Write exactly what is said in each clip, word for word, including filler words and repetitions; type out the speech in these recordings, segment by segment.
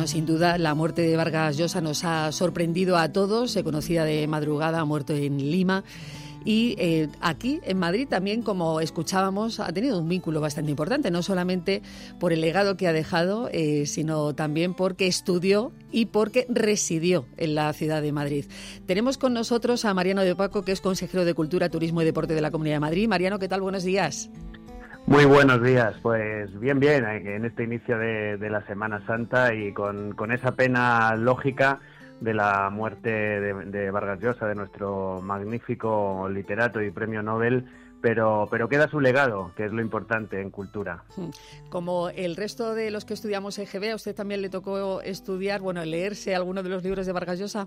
Bueno, sin duda, la muerte de Vargas Llosa nos ha sorprendido a todos. Se conocía de madrugada, ha muerto en Lima. Y eh, aquí, en Madrid, también, como escuchábamos, ha tenido un vínculo bastante importante, no solamente por el legado que ha dejado, eh, sino también porque estudió y porque residió en la ciudad de Madrid. Tenemos con nosotros a Mariano de Paco, que es consejero de Cultura, Turismo y Deporte de la Comunidad de Madrid. Mariano, ¿qué tal? Buenos días. Muy buenos días, pues bien, bien, en este inicio de, de la Semana Santa y con, con esa pena lógica de la muerte de, de Vargas Llosa, de nuestro magnífico literato y premio Nobel, pero, pero queda su legado, que es lo importante en cultura. Como el resto de los que estudiamos E G B, ¿a usted también le tocó estudiar, bueno, leerse alguno de los libros de Vargas Llosa?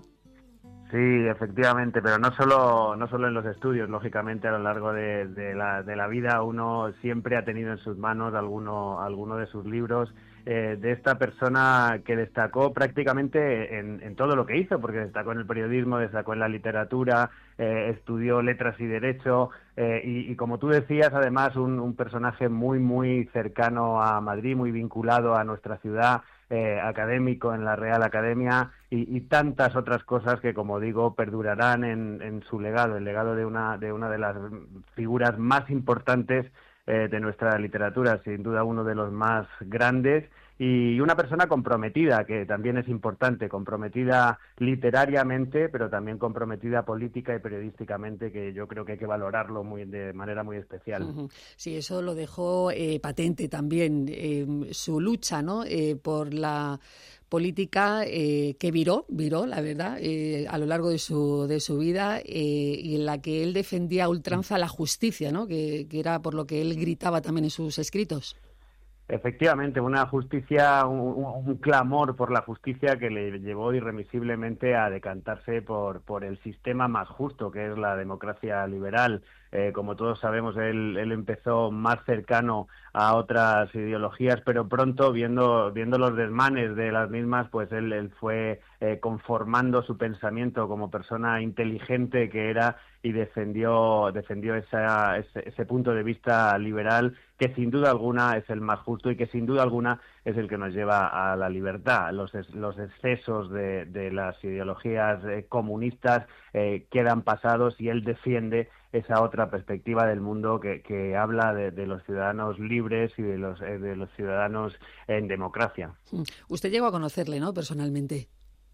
Sí, efectivamente, pero no solo no solo en los estudios, lógicamente a lo largo de, de, la, de la vida uno siempre ha tenido en sus manos alguno, alguno de sus libros, eh, de esta persona que destacó prácticamente en, en todo lo que hizo, porque destacó en el periodismo, destacó en la literatura, eh, estudió letras y derecho, eh, y, y como tú decías, además un, un personaje muy, muy cercano a Madrid, muy vinculado a nuestra ciudad, Eh, académico en la Real Academia y, y tantas otras cosas que, como digo, perdurarán en, en su legado, el legado de una de una de las figuras más importantes eh, de nuestra literatura, sin duda uno de los más grandes, y una persona comprometida, que también es importante, comprometida literariamente, pero también comprometida política y periodísticamente, que yo creo que hay que valorarlo muy de manera muy especial. Uh-huh. Sí, eso lo dejó eh, patente también, eh, su lucha, ¿no? Eh, por la política eh, que viró, viró, la verdad, eh, a lo largo de su de su vida, eh, y en la que él defendía a ultranza la justicia, ¿no? Que, que era por lo que él gritaba también en sus escritos. Efectivamente, una justicia, un, un clamor por la justicia que le llevó irremisiblemente a decantarse por, por el sistema más justo, que es la democracia liberal. Eh, como todos sabemos, él, él empezó más cercano a otras ideologías, pero pronto, viendo, viendo los desmanes de las mismas, pues él, él fue eh, conformando su pensamiento como persona inteligente que era, y defendió, defendió esa, ese, ese punto de vista liberal, que sin duda alguna es el más justo y que sin duda alguna es el que nos lleva a la libertad. Los, los excesos de, de las ideologías eh, comunistas eh, quedan pasados, y él defiende esa otra perspectiva del mundo que, que habla de, de los ciudadanos libres y de los, eh, de los ciudadanos en democracia. Usted llegó a conocerle, ¿no?, personalmente.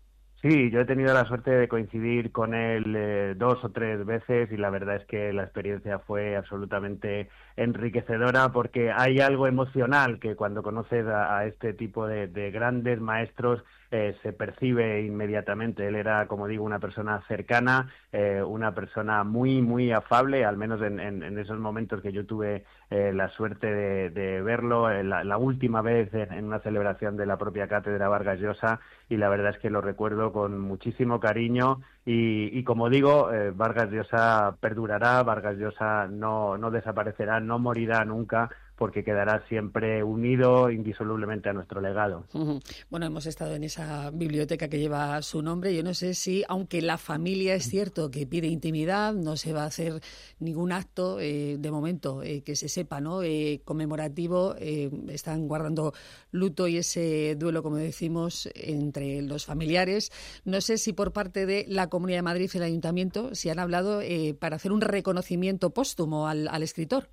Sí, yo he tenido la suerte de coincidir con él eh, dos o tres veces, y la verdad es que la experiencia fue absolutamente enriquecedora, porque hay algo emocional que cuando conoces a, a este tipo de, de grandes maestros eh, se percibe inmediatamente. Él era, como digo, una persona cercana, eh, una persona muy, muy afable, al menos en, en, en esos momentos que yo tuve eh, la suerte de, de verlo, eh, la, la última vez en, en una celebración de la propia cátedra Vargas Llosa, y la verdad es que lo recuerdo con muchísimo cariño, y, y como digo, eh, Vargas Llosa perdurará, Vargas Llosa no, no desaparecerá, no morirá nunca, porque quedará siempre unido indisolublemente a nuestro legado. Uh-huh. Bueno, hemos estado en esa biblioteca que lleva su nombre. Yo no sé si, aunque la familia es cierto que pide intimidad, no se va a hacer ningún acto, eh, de momento, eh, que se sepa, ¿no?, eh, conmemorativo. Eh, están guardando luto y ese duelo, como decimos, entre los familiares. No sé si por parte de la Comunidad de Madrid y el Ayuntamiento si han hablado eh, para hacer un reconocimiento póstumo al, al escritor.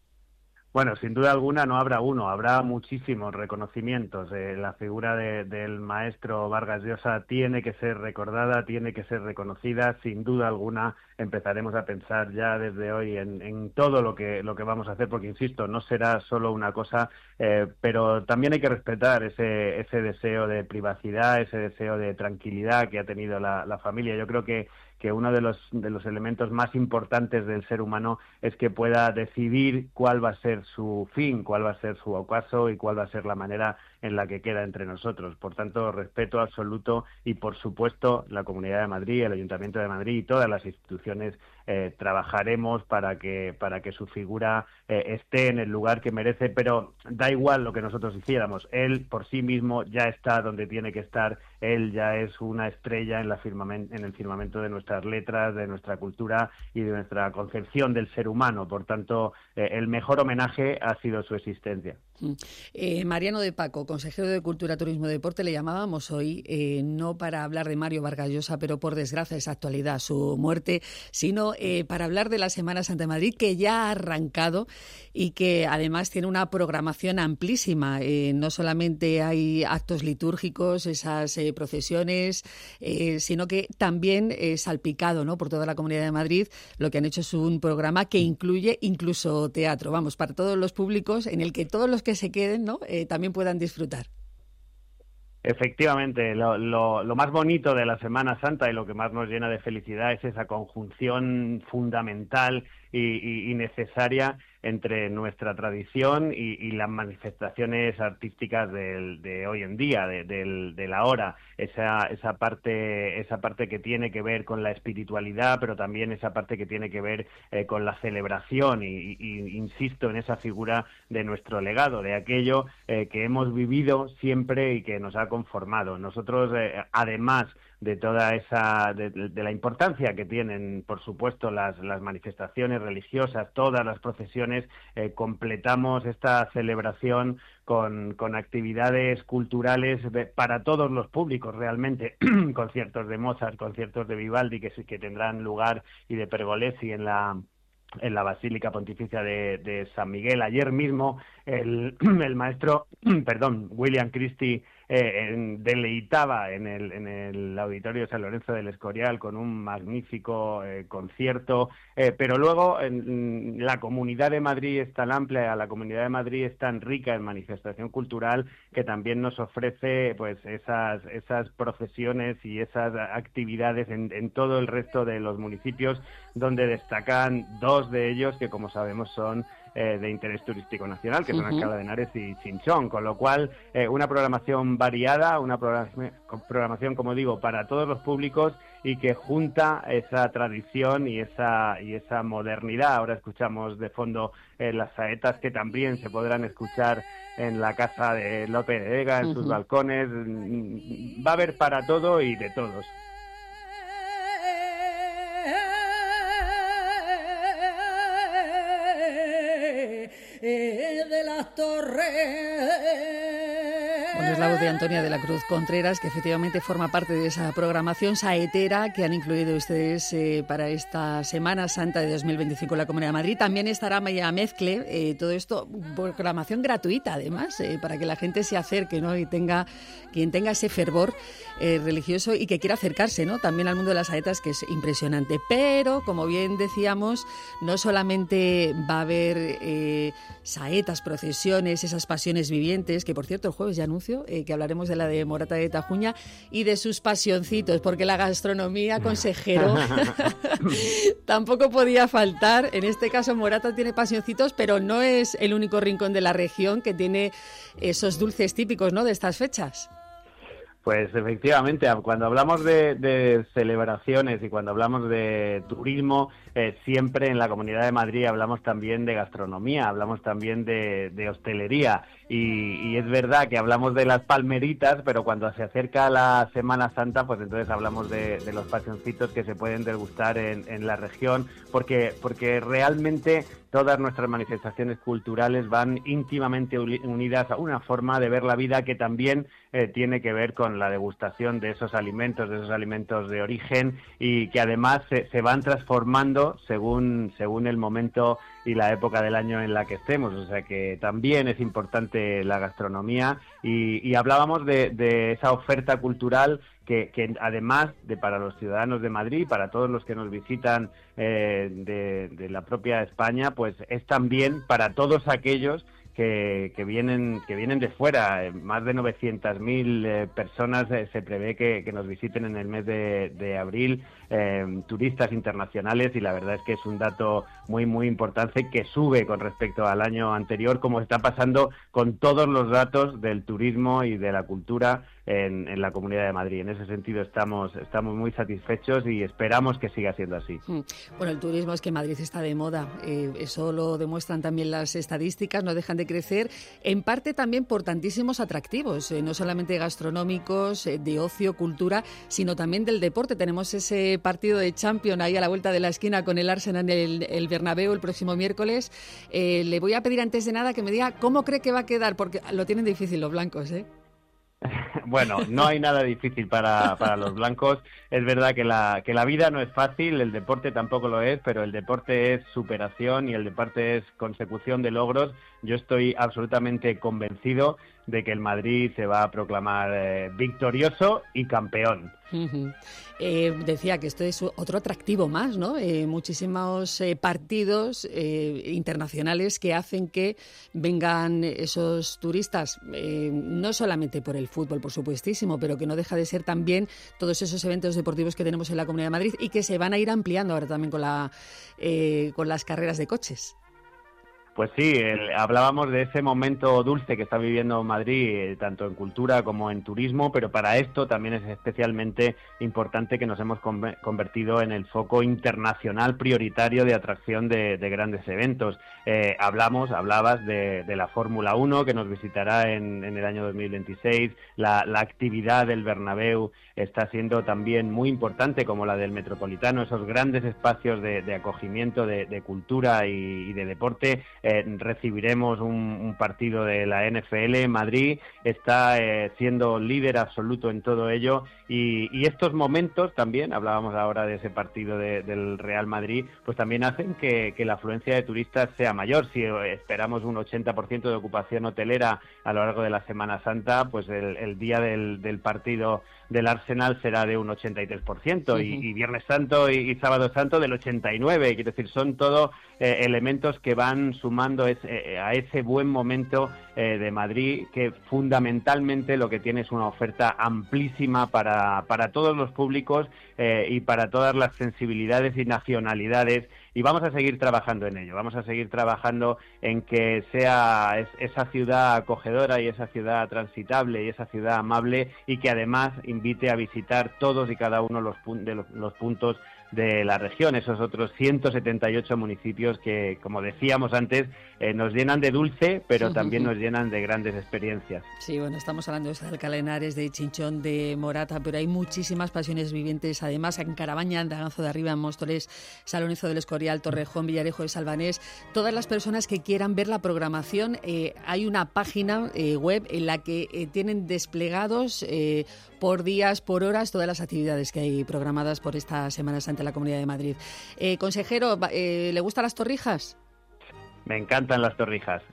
Bueno, sin duda alguna no habrá uno, habrá muchísimos reconocimientos. Eh, la figura de, del maestro Vargas Llosa tiene que ser recordada, tiene que ser reconocida. Sin duda alguna empezaremos a pensar ya desde hoy en, en todo lo que lo que vamos a hacer, porque insisto, no será solo una cosa, eh, pero también hay que respetar ese ese deseo de privacidad, ese deseo de tranquilidad que ha tenido la, la familia. Yo creo que que uno de los de los elementos más importantes del ser humano es que pueda decidir cuál va a ser su fin, cuál va a ser su ocaso y cuál va a ser la manera en la que queda entre nosotros. Por tanto, respeto absoluto, y por supuesto la Comunidad de Madrid, el Ayuntamiento de Madrid y todas las instituciones eh, trabajaremos para que, para que su figura eh, esté en el lugar que merece, pero da igual lo que nosotros hiciéramos, él por sí mismo ya está donde tiene que estar, él ya es una estrella en, la firmament- en el firmamento de nuestras letras, de nuestra cultura y de nuestra concepción del ser humano. Por tanto, eh, el mejor homenaje ha sido su existencia. Eh, Mariano de Paco, consejero de Cultura, Turismo y Deporte, le llamábamos hoy eh, no para hablar de Mario Vargas Llosa, pero por desgracia es actualidad su muerte, sino eh, para hablar de la Semana Santa de Madrid, que ya ha arrancado y que además tiene una programación amplísima. Eh, no solamente hay actos litúrgicos, esas eh, procesiones, eh, sino que también eh, salpicado, ¿no?, por toda la Comunidad de Madrid. Lo que han hecho es un programa que incluye incluso teatro, vamos, para todos los públicos, en el que todos los que se queden, ¿no?, eh, también puedan disfrutar. Efectivamente, lo, lo, lo más bonito de la Semana Santa y lo que más nos llena de felicidad es esa conjunción fundamental y, y, y necesaria entre nuestra tradición y, y las manifestaciones artísticas del, de hoy en día, de, del, de la hora, esa, esa parte, esa parte que tiene que ver con la espiritualidad, pero también esa parte que tiene que ver eh, con la celebración y, y insisto en esa figura de nuestro legado, de aquello eh, que hemos vivido siempre y que nos ha conformado. Nosotros, eh, además de toda esa, de, de la importancia que tienen, por supuesto, las, las manifestaciones religiosas, todas las procesiones, eh, completamos esta celebración con, con actividades culturales de, para todos los públicos realmente, conciertos de Mozart, conciertos de Vivaldi que, que tendrán lugar y de Pergolesi en la en la Basílica Pontificia de, de San Miguel. Ayer mismo el, el maestro, perdón, William Christie eh, en, deleitaba en el, en el Auditorio San Lorenzo del Escorial con un magnífico eh, concierto, eh, pero luego en, la Comunidad de Madrid es tan amplia, la Comunidad de Madrid es tan rica en manifestación cultural que también nos ofrece pues esas, esas procesiones y esas actividades en, en todo el resto de los municipios, donde destacan dos de ellos que, como sabemos, son eh, de interés turístico nacional, que son uh-huh. Alcalá de Henares y Chinchón, con lo cual eh, una programación variada, una programación, programación, como digo, para todos los públicos y que junta esa tradición y esa y esa modernidad. Ahora escuchamos de fondo eh, las saetas que también se podrán escuchar en la casa de López de Vega, en uh-huh. sus balcones. Va a haber para todo y de todos. De las torres. Bueno, es la voz de Antonia de la Cruz Contreras, que efectivamente forma parte de esa programación saetera que han incluido ustedes eh, para esta Semana Santa de dos mil veinticinco en la Comunidad de Madrid. También estará Maya Mezcle, eh, todo esto, programación gratuita además, eh, para que la gente se acerque, ¿no?, y tenga, quien tenga ese fervor eh, religioso y que quiera acercarse, ¿no?, también al mundo de las saetas, que es impresionante. Pero, como bien decíamos, no solamente va a haber eh, saetas, procesiones, esas pasiones vivientes, que por cierto el jueves ya anuncio eh, que hablaremos de la de Morata de Tajuña y de sus pasioncitos, porque la gastronomía, consejero, tampoco podía faltar. En este caso Morata tiene pasioncitos, pero no es el único rincón de la región que tiene esos dulces típicos, ¿no?, de estas fechas. Pues efectivamente, cuando hablamos de, de celebraciones y cuando hablamos de turismo, eh, siempre en la Comunidad de Madrid hablamos también de gastronomía, hablamos también de, de hostelería y, y es verdad que hablamos de las palmeritas, pero cuando se acerca la Semana Santa, pues entonces hablamos de, de los pasioncitos que se pueden degustar en, en la región, porque, porque realmente todas nuestras manifestaciones culturales van íntimamente unidas a una forma de ver la vida que también eh, tiene que ver con la degustación de esos alimentos, de esos alimentos de origen y que además se, se van transformando según, según el momento y la época del año en la que estemos. O sea que también es importante la gastronomía y, y hablábamos de, de esa oferta cultural que, que además de para los ciudadanos de Madrid, para todos los que nos visitan eh, de, de la propia España, pues es también para todos aquellos que, que vienen que vienen de fuera. Más de novecientas mil eh, personas eh, se prevé que, que nos visiten en el mes de, de abril, eh, turistas internacionales, y la verdad es que es un dato muy muy importante que sube con respecto al año anterior, como está pasando con todos los datos del turismo y de la cultura en, en la Comunidad de Madrid. En ese sentido estamos, estamos muy satisfechos y esperamos que siga siendo así. Bueno, el turismo es que Madrid está de moda, eh, eso lo demuestran también las estadísticas, no dejan de crecer, en parte también por tantísimos atractivos, eh, no solamente gastronómicos, eh, de ocio, cultura, sino también del deporte. Tenemos ese partido de Champions ahí a la vuelta de la esquina con el Arsenal en el, el Bernabéu el próximo miércoles. Eh, le voy a pedir antes de nada que me diga cómo cree que va a quedar, porque lo tienen difícil los blancos, ¿eh? Bueno, no hay nada difícil para, para los blancos. Es verdad que la, que la vida no es fácil, el deporte tampoco lo es, pero el deporte es superación y el deporte es consecución de logros. Yo estoy absolutamente convencido de que el Madrid se va a proclamar eh, victorioso y campeón. Uh-huh. Eh, decía que esto es otro atractivo más, ¿no? Eh, muchísimos eh, partidos eh, internacionales que hacen que vengan esos turistas, eh, no solamente por el fútbol, por supuestísimo, pero que no deja de ser también todos esos eventos deportivos que tenemos en la Comunidad de Madrid y que se van a ir ampliando ahora también con, la, eh, con las carreras de coches. Pues sí, el, hablábamos de ese momento dulce que está viviendo Madrid, eh, tanto en cultura como en turismo, pero para esto también es especialmente importante que nos hemos con, convertido en el foco internacional prioritario de atracción de, de grandes eventos. Eh, hablamos, hablabas de, de la Fórmula uno que nos visitará en, en el año dos mil veintiséis, la, la actividad del Bernabéu está siendo también muy importante, como la del Metropolitano, esos grandes espacios de, de acogimiento de, de cultura y, y de deporte. Eh, recibiremos un, un partido de la N F L. Madrid está eh, siendo líder absoluto en todo ello y, y estos momentos también, hablábamos ahora de ese partido de, del Real Madrid, pues también hacen que, que la afluencia de turistas sea mayor. Si esperamos un ochenta por ciento de ocupación hotelera a lo largo de la Semana Santa, pues el, el día del, del partido del Arsenal será de un ochenta y tres por ciento y, y Viernes Santo y, y Sábado Santo del ochenta y nueve por ciento. Quiero decir, son todos eh, elementos que van sumando es, eh, a ese buen momento eh, de Madrid, que fundamentalmente lo que tiene es una oferta amplísima para, para todos los públicos eh, y para todas las sensibilidades y nacionalidades. Y vamos a seguir trabajando en ello, vamos a seguir trabajando en que sea es, esa ciudad acogedora y esa ciudad transitable y esa ciudad amable y que además invite a visitar todos y cada uno los, de los, los puntos de la región, esos otros ciento setenta y ocho municipios que, como decíamos antes, eh, nos llenan de dulce, pero también nos llenan de grandes experiencias. Sí, bueno, estamos hablando de Alcalá de Henares, de Chinchón, de Morata, pero hay muchísimas pasiones vivientes, además en Carabaña, en Daganzo de Arriba, en Móstoles, Salonizo del Escorial, Torrejón, Villarejo de Salvanés. Todas las personas que quieran ver la programación, eh, hay una página eh, web en la que eh, tienen desplegados eh, por días, por horas, todas las actividades que hay programadas por esta Semana Santa en la Comunidad de Madrid. Eh, consejero, eh, ¿le gustan las torrijas? Me encantan las torrijas.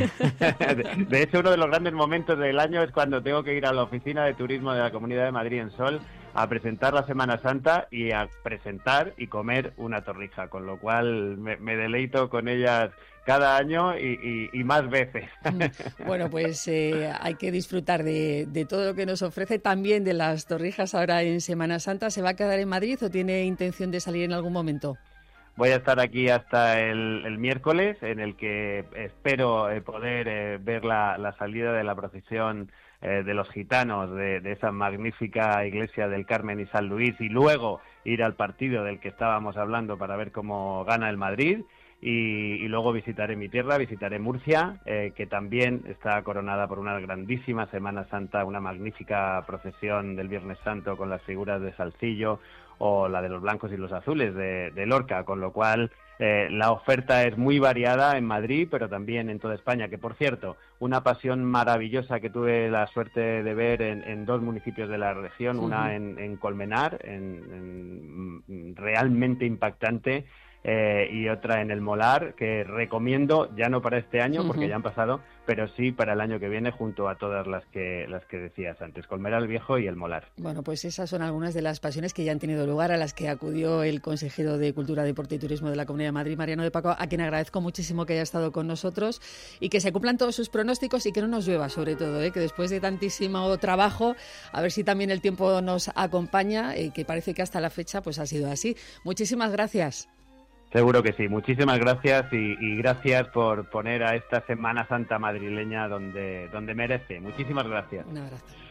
De hecho, uno de los grandes momentos del año es cuando tengo que ir a la oficina de turismo de la Comunidad de Madrid en Sol a presentar la Semana Santa y a presentar y comer una torrija, con lo cual me, me deleito con ellas cada año y, y, y más veces. Bueno, pues eh, hay que disfrutar de, de todo lo que nos ofrece, también de las torrijas ahora en Semana Santa. ¿Se va a quedar en Madrid o tiene intención de salir en algún momento? Voy a estar aquí hasta el, el miércoles, en el que espero eh, poder eh, ver la, la salida de la procesión eh, de los gitanos de, de esa magnífica iglesia del Carmen y San Luis, y luego ir al partido del que estábamos hablando para ver cómo gana el Madrid. Y, y luego visitaré mi tierra, visitaré Murcia, eh, que también está coronada por una grandísima Semana Santa, una magnífica procesión del Viernes Santo con las figuras de Salcillo o la de los blancos y los azules de, de Lorca, con lo cual eh, la oferta es muy variada en Madrid, pero también en toda España, que por cierto, una pasión maravillosa que tuve la suerte de ver en, en dos municipios de la región, uh-huh. una en, en Colmenar, en, en, realmente impactante, Eh, y otra en el Molar, que recomiendo, ya no para este año, porque uh-huh. ya han pasado, pero sí para el año que viene, junto a todas las que las que decías antes, Colmenar el Viejo y el Molar. Bueno, pues esas son algunas de las pasiones que ya han tenido lugar, a las que acudió el consejero de Cultura, Deporte y Turismo de la Comunidad de Madrid, Mariano de Paco, a quien agradezco muchísimo que haya estado con nosotros y que se cumplan todos sus pronósticos y que no nos llueva, sobre todo, ¿eh? Que después de tantísimo trabajo, a ver si también el tiempo nos acompaña, eh, que parece que hasta la fecha pues ha sido así. Muchísimas gracias. Seguro que sí. Muchísimas gracias y, y gracias por poner a esta Semana Santa madrileña donde, donde merece. Muchísimas gracias. Un abrazo.